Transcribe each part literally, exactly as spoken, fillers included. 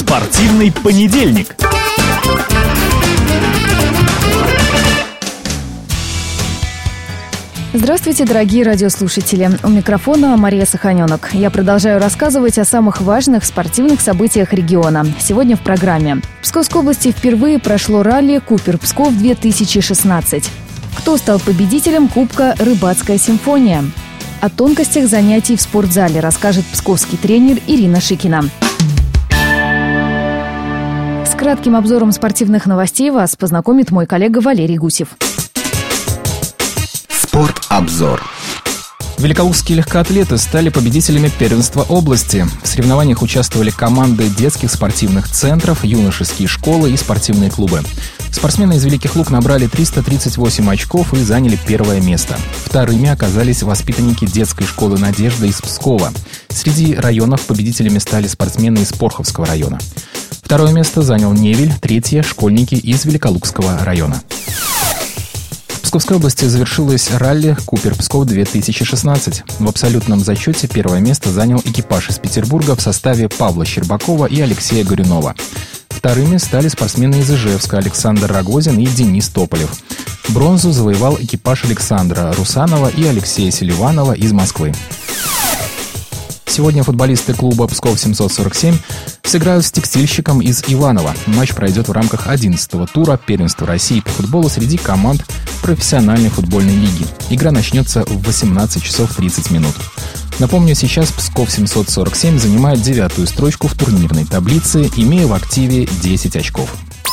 Спортивный понедельник. Здравствуйте, дорогие радиослушатели. У микрофона Мария Саханенок. Я продолжаю рассказывать о самых важных спортивных событиях региона. Сегодня в программе. В Псковской области впервые прошло ралли «Купер Псков-две тысячи шестнадцать». Кто стал победителем Кубка «Рыбацкая симфония»? О тонкостях занятий в спортзале расскажет псковский тренер Ирина Шикина. С кратким обзором спортивных новостей вас познакомит мой коллега Валерий Гусев. Спорт-обзор. Великолукские легкоатлеты стали победителями первенства области. В соревнованиях участвовали команды детских спортивных центров, юношеские школы и спортивные клубы. Спортсмены из Великих Луг набрали триста тридцать восемь очков и заняли первое место. Вторыми оказались воспитанники детской школы «Надежда» из Пскова. Среди районов победителями стали спортсмены из Порховского района. Второе место занял Невель, третье – школьники из Великолукского района. В Псковской области завершилось ралли «Купер Псков-две тысячи шестнадцать». В абсолютном зачете первое место занял экипаж из Петербурга в составе Павла Щербакова и Алексея Горюнова. Вторыми стали спортсмены из Ижевска Александр Рогозин и Денис Тополев. Бронзу завоевал экипаж Александра Русанова и Алексея Селиванова из Москвы. Сегодня футболисты клуба «Псков семьсот сорок семь» сыграют с текстильщиком из Иваново. Матч пройдет в рамках одиннадцатого тура первенства России по футболу среди команд профессиональной футбольной лиги. Игра начнется в восемнадцать часов тридцать минут. Напомню, сейчас «Псков семьсот сорок семь» занимает девятую строчку в турнирной таблице, имея в активе десять очков.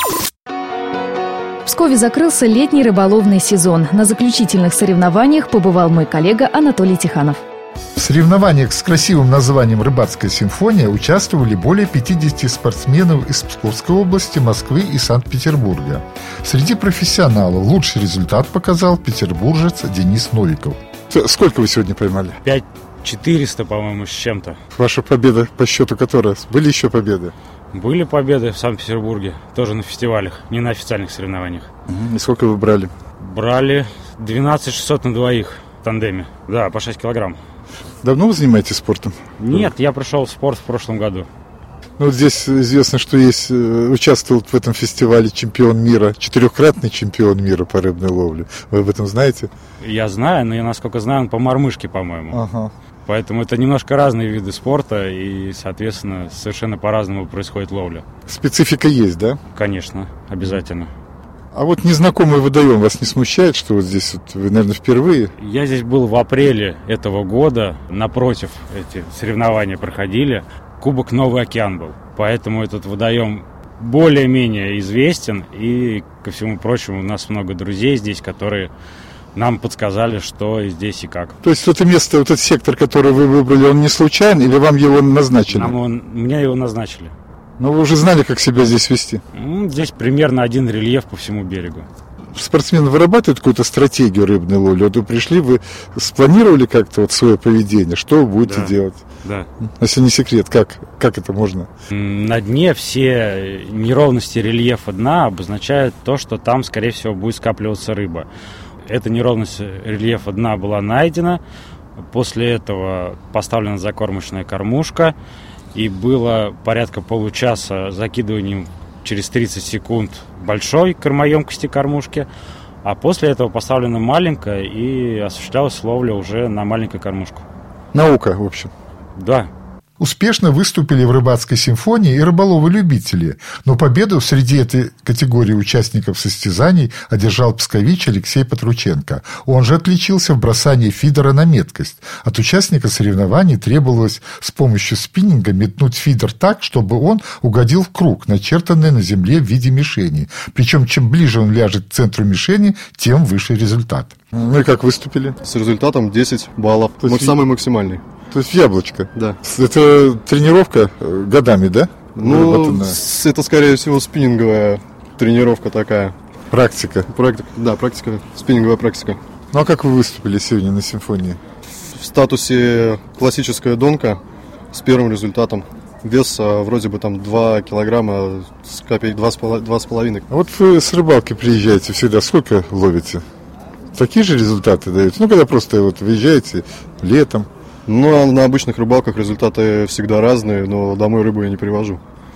В Пскове закрылся летний рыболовный сезон. На заключительных соревнованиях побывал мой коллега Анатолий Тиханов. В соревнованиях с красивым названием «Рыбацкая симфония» участвовали более пятидесяти спортсменов из Псковской области, Москвы и Санкт-Петербурга. Среди профессионалов лучший результат показал петербуржец Денис Новиков. Сколько вы сегодня поймали? пять четыреста, по-моему, с чем-то. Ваша победа по счету которая? Были еще победы? Были победы в Санкт-Петербурге, тоже на фестивалях, не на официальных соревнованиях. И сколько вы брали? Брали двенадцать шестьсот на двоих в тандеме. Да, по шесть килограмм. Давно вы занимаетесь спортом? Нет, я пришел в спорт в прошлом году. Ну, вот здесь известно, что есть, участвовал в этом фестивале чемпион мира, четырехкратный чемпион мира по рыбной ловле. Вы об этом знаете? Я знаю, но я, насколько знаю, он по мормышке, по-моему. Ага. Поэтому это немножко разные виды спорта, и, соответственно, совершенно по-разному происходит ловля. Специфика есть, да? Конечно, обязательно. А вот незнакомый водоем вас не смущает, что вот здесь вот вы, наверное, впервые? Я здесь был в апреле этого года, напротив эти соревнования проходили. Кубок Новый океан был, поэтому этот водоем более-менее известен, и, ко всему прочему, у нас много друзей здесь, которые нам подсказали, что здесь и как. То есть это место, вот этот сектор, который вы выбрали, он не случайный, или вам его назначили? Нам он, мне его назначили. Но вы уже знали, как себя здесь вести? Здесь примерно один рельеф по всему берегу. Спортсмены вырабатывают какую-то стратегию рыбной ловли? Вот вы пришли, вы спланировали как-то вот свое поведение? Что вы будете да, делать? Да. Если не секрет, как, как это можно? На дне все неровности рельефа дна обозначают то, что там, скорее всего, будет скапливаться рыба. Эта неровность рельефа дна была найдена. После этого поставлена закормочная кормушка. И было порядка получаса закидыванием через тридцать секунд большой кормоемкости кормушки, а после этого поставлена маленькая и осуществлялась ловля уже на маленькую кормушку. Наука, в общем. Да. Успешно выступили в «Рыбацкой симфонии» и рыболовы-любители, но победу среди этой категории участников состязаний одержал пскович Алексей Патрученко. Он же отличился в бросании фидера на меткость. От участника соревнований требовалось с помощью спиннинга метнуть фидер так, чтобы он угодил в круг, начертанный на земле в виде мишени. Причем чем ближе он ляжет к центру мишени, тем выше результат. Ну и как выступили? С результатом десять баллов. То есть самый максимальный. То есть в яблочко? Да. Это тренировка годами, да? Ну, это, скорее всего, спиннинговая тренировка такая. Практика? Практика, да, практика, спиннинговая практика. Ну, а как вы выступили сегодня на симфонии? В статусе классическая донка с первым результатом. Вес а, вроде бы там два килограмма с копеек, два с половиной. А вот вы с рыбалки приезжаете всегда, сколько ловите? Такие же результаты даете? Ну, когда просто вот выезжаете летом. Ну, а на обычных рыбалках результаты всегда разные, но домой рыбу я не привожу.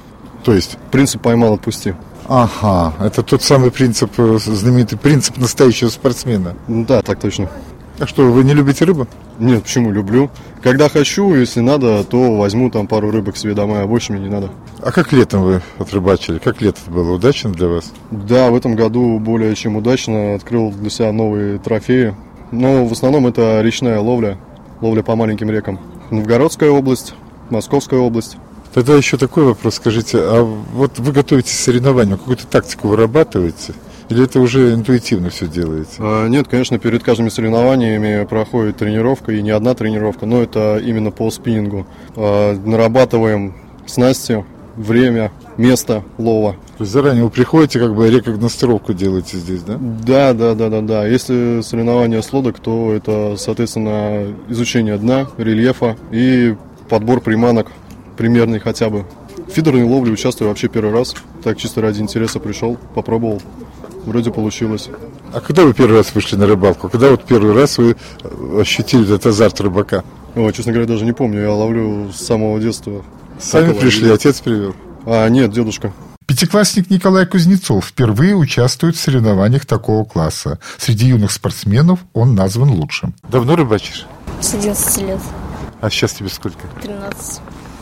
То есть? Принцип «поймал, отпусти». Ага, это тот самый принцип, знаменитый принцип настоящего спортсмена. Да, так точно. А что, вы не любите рыбу? Нет, почему? Люблю. Когда хочу, если надо, то возьму там пару рыбок себе домой, а больше мне не надо. А как летом вы отрыбачили? Как лето было? Удачно для вас? Да, в этом году более чем удачно. Открыл для себя новые трофеи. Но в основном это речная ловля, ловля по маленьким рекам. Новгородская область, Московская область. Тогда еще такой вопрос, скажите, а вот вы готовитесь к соревнованию, какую-то тактику вырабатываете? Или это уже интуитивно все делаете? А, нет, конечно, перед каждыми соревнованиями проходит тренировка, и не одна тренировка, но это именно по спиннингу. А, нарабатываем снасти, время, место лова. То есть заранее вы приходите, как бы рекогностировку делаете здесь, да? Да, да, да, да, да. Если соревнования с лодок, то это, соответственно, изучение дна, рельефа и подбор приманок примерный хотя бы. В фидерной ловле участвую вообще первый раз. Так чисто ради интереса пришел, попробовал. Вроде получилось. А когда вы первый раз вышли на рыбалку? Когда вот первый раз вы ощутили этот азарт рыбака? О, честно говоря, даже не помню. Я ловлю с самого детства. Сами пришли, отец привел? А, нет, дедушка. Пятиклассник Николай Кузнецов впервые участвует в соревнованиях такого класса. Среди юных спортсменов он назван лучшим. Давно рыбачишь? С одиннадцати лет. А сейчас тебе сколько? тринадцать.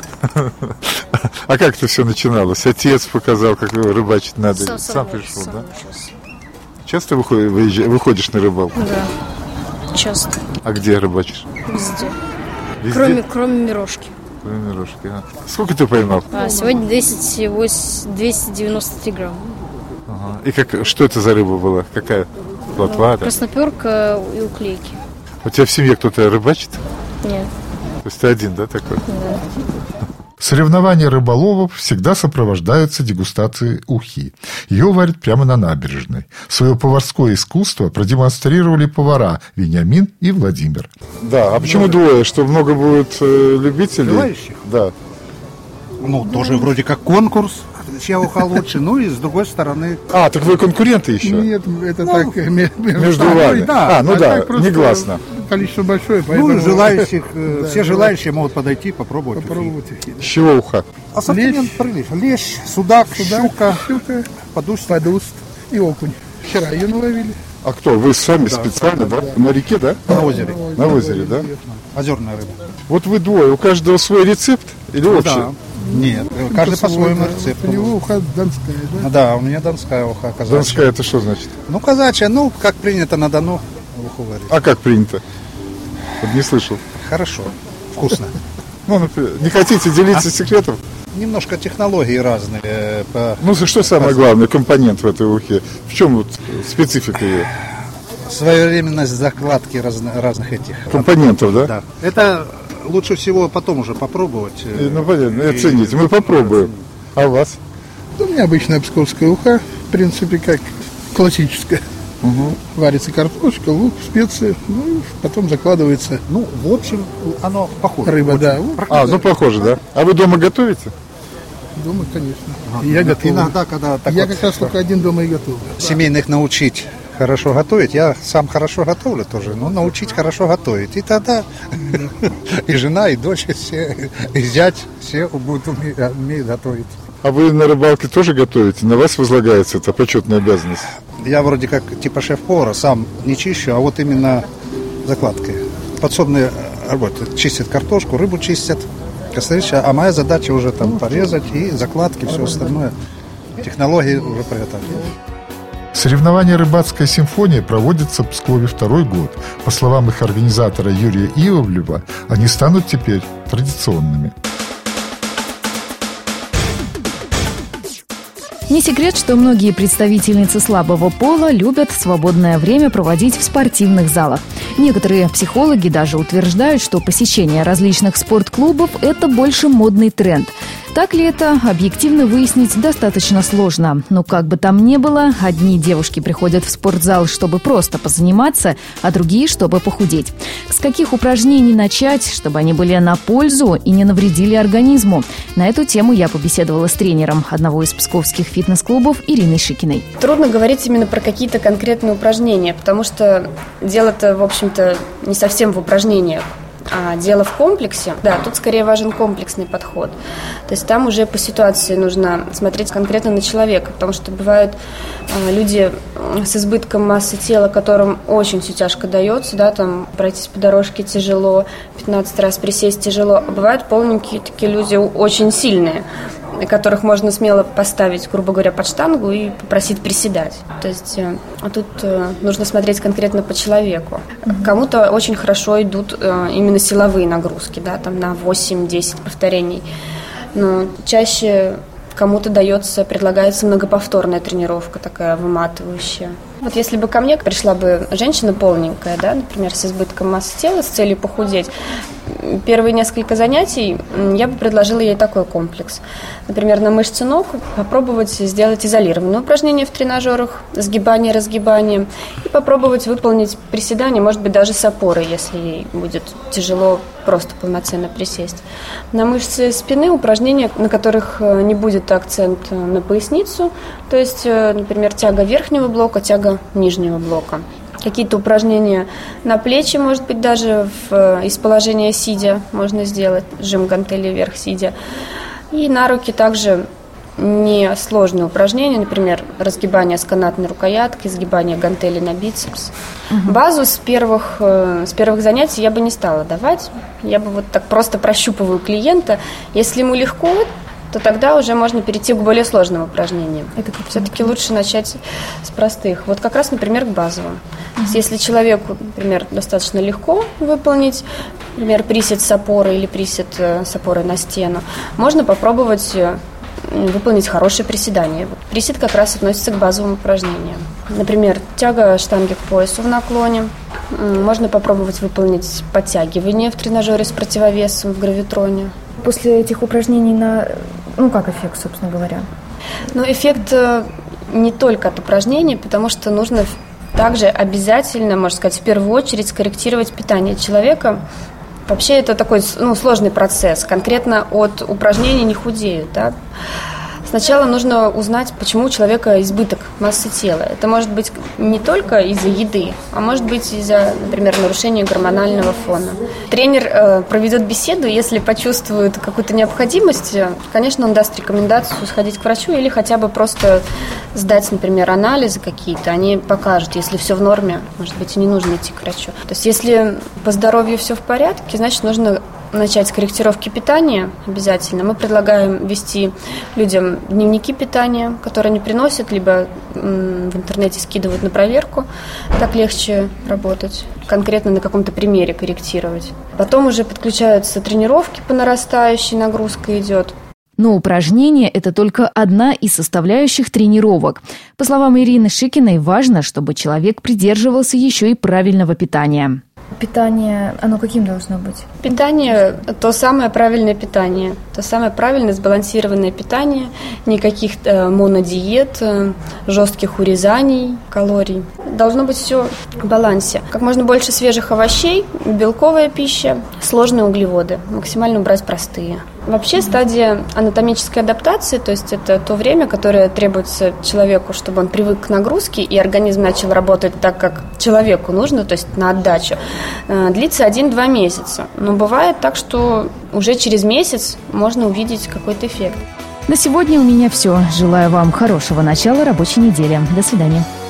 А как это все начиналось? Отец показал, как рыбачить надо. Сам, сам сам пришел, сам да? учился. Часто выходишь, выезжаешь, выходишь на рыбалку? Да, часто. А где рыбачишь? Везде. Везде? Кроме, кроме Мирошки. Кроме Мирошки, а. Сколько ты поймал? А, сегодня двести девяносто три грамма. Ага. И как, что это за рыба была? Какая? Плотва? Да? Красноперка и уклейки. У тебя в семье кто-то рыбачит? Нет. То есть ты один, да, такой? Да. Соревнования рыболовов всегда сопровождаются дегустацией ухи. Ее варят прямо на набережной. Свое поварское искусство продемонстрировали повара Вениамин и Владимир. Да, а почему двое? Что много будет э, любителей? Желающих? Да. Ну, тоже вроде как конкурс, чья уха лучше. Ну и с другой стороны... А, так вы конкуренты еще? Нет, это Ну, так... Между вами? Да, а, ну а да, так просто негласно. Количество большое, поэтому... Ну, желающих, э, все желающие могут подойти, попробовать. Попробовать ухи. С чего уха? Ассортимент прилив. Лещ, судак, щука, щука, подуст. Подуст и окунь. Вчера ее наловили. А кто? Вы сами специально, да? На реке, да? На озере. На озере, да? Озерная рыба. Вот вы двое, у каждого свой рецепт или общий? Да. Нет, каждый по-своему рецепту. У него уха донская, да? Да, у меня донская уха, казачья. Донская это что значит? Ну, казачья, ну, как принято на Дону уху варить. А как принято? Вот не слышал. Хорошо, вкусно. Ну, например, не хотите делиться секретом? Немножко технологии разные. По... Ну, что самое главное, компонент в этой ухе? В чем вот специфика ее? Своевременность закладки разно, разных этих компонентов, да? Да. Это лучше всего потом уже попробовать. И, ну, понятно, и оценить. Мы попробуем. А у вас? У меня обычная псковская уха, в принципе, как классическая. Угу. Варится картошка, лук, специи, ну и потом закладывается. Ну, в общем, оно похоже. Рыба, очень. да. А, ну похоже, да? А вы дома готовите? Дома, конечно. Ага. Я готов. Иногда, когда так Я вот, как раз только один дома и готов. Семейных научить хорошо готовить. Я сам хорошо готовлю тоже, но научить хорошо готовить. И тогда и жена, и дочь, все, и зять, все будут умеют готовить. А вы на рыбалке тоже готовите? На вас возлагается эта почетная обязанность? Я вроде как типа шеф-повара, сам не чищу, а вот именно закладкой. Подсобные работы. Чистят картошку, рыбу чистят. А моя задача уже там порезать и закладки, все остальное. Технологии уже приготовлены. Соревнования «Рыбацкая симфония» проводятся в Пскове второй год. По словам их организатора Юрия Ивлева, они станут теперь традиционными. Не секрет, что многие представительницы слабого пола любят свободное время проводить в спортивных залах. Некоторые психологи даже утверждают, что посещение различных спортклубов – это больше модный тренд. Так ли это, объективно выяснить достаточно сложно. Но как бы там ни было, одни девушки приходят в спортзал, чтобы просто позаниматься, а другие, чтобы похудеть. С каких упражнений начать, чтобы они были на пользу и не навредили организму? На эту тему я побеседовала с тренером одного из псковских фитнес-клубов Ириной Шикиной. Трудно говорить именно про какие-то конкретные упражнения, потому что дело-то, в общем-то, не совсем в упражнениях. А дело в комплексе, да, тут скорее важен комплексный подход. То есть там уже по ситуации нужно смотреть конкретно на человека, потому что бывают э, люди с избытком массы тела, которым очень все тяжко дается, да, там пройтись по дорожке тяжело, пятнадцать раз присесть тяжело, а бывают полненькие такие люди очень сильные, которых можно смело поставить, грубо говоря, под штангу и попросить приседать. То есть э, тут э, нужно смотреть конкретно по человеку. Mm-hmm. Кому-то очень хорошо идут э, именно силовые нагрузки, да, там на восемь-десять повторений. Но чаще кому-то дается, предлагается многоповторная тренировка, такая выматывающая. Вот если бы ко мне пришла бы женщина полненькая, да, например, с избытком массы тела, с целью похудеть, первые несколько занятий я бы предложила ей такой комплекс. Например, на мышцы ног попробовать сделать изолированные упражнения в тренажерах, сгибание, разгибание, и попробовать выполнить приседания, может быть, даже с опорой, если ей будет тяжело просто полноценно присесть. На мышцы спины упражнения, на которых не будет акцент на поясницу, то есть, например, тяга верхнего блока, тяга нижнего блока. Какие-то упражнения на плечи, может быть, даже в, из положения сидя можно сделать, жим гантели вверх сидя. И на руки также несложные упражнения, например, разгибание с канатной рукояткой, сгибание гантели на бицепс. Угу. Базу с первых, с первых занятий я бы не стала давать. Я бы вот так просто прощупываю клиента. Если ему легко, то тогда уже можно перейти к более сложным упражнениям. Это все-таки лучше начать с простых. Вот как раз, например, к базовым. Uh-huh. Если человеку, например, достаточно легко выполнить, например, присед с опорой или присед с опорой на стену, можно попробовать выполнить хорошее приседание. Вот присед как раз относится к базовым упражнениям. Например, тяга штанги к поясу в наклоне. Можно попробовать выполнить подтягивание в тренажере с противовесом в гравитроне. После этих упражнений на... Ну, как эффект, собственно говоря? Ну, эффект не только от упражнений, потому что нужно также обязательно, можно сказать, в первую очередь скорректировать питание человека. Вообще это такой, ну, сложный процесс. Конкретно от упражнений не худеют, да? Сначала нужно узнать, почему у человека избыток массы тела. Это может быть не только из-за еды, а может быть из-за, например, нарушения гормонального фона. Тренер э, проведет беседу, если почувствует какую-то необходимость, конечно, он даст рекомендацию сходить к врачу или хотя бы просто сдать, например, анализы какие-то. Они покажут, если все в норме, может быть, и не нужно идти к врачу. То есть если по здоровью все в порядке, значит, нужно начать с корректировки питания обязательно. Мы предлагаем вести людям дневники питания, которые они приносят, либо в интернете скидывают на проверку. Так легче работать, конкретно на каком-то примере корректировать. Потом уже подключаются тренировки по нарастающей, нагрузка идет. Но упражнение – это только одна из составляющих тренировок. По словам Ирины Шикиной, важно, чтобы человек придерживался еще и правильного питания. Питание, оно каким должно быть? Питание – то самое правильное питание, то самое правильное сбалансированное питание, никаких э, монодиет, э, жестких урезаний калорий. Должно быть все в балансе. Как можно больше свежих овощей, белковая пища, сложные углеводы, максимально убрать простые. Вообще стадия анатомической адаптации, то есть это то время, которое требуется человеку, чтобы он привык к нагрузке и организм начал работать так, как человеку нужно, то есть на отдачу, длится один-два месяца. Но бывает так, что уже через месяц можно увидеть какой-то эффект. На сегодня у меня все. Желаю вам хорошего начала рабочей недели. До свидания.